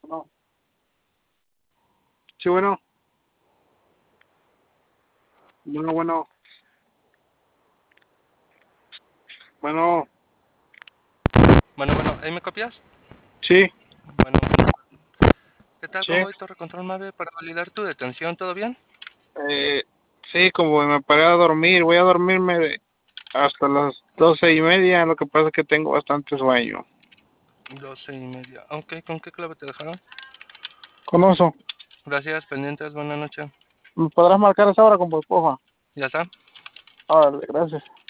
No. Sí, bueno. Bueno. Bueno. Bueno, ¿ahí me copias? Sí, Bueno, ¿qué tal? sí. Vengo hoy Torre Control 9 para validar tu detención, ¿todo bien? Eh, sí, como me paré a dormir, voy a dormirme hasta las 12:30. Lo que pasa es que tengo bastante sueño. 12:30. Ok, ¿con qué clave te dejaron? Con eso, Gracias, pendientes, buena noche. ¿me podrás marcar esa hora con porfa? ¿Ya está? Órale, gracias.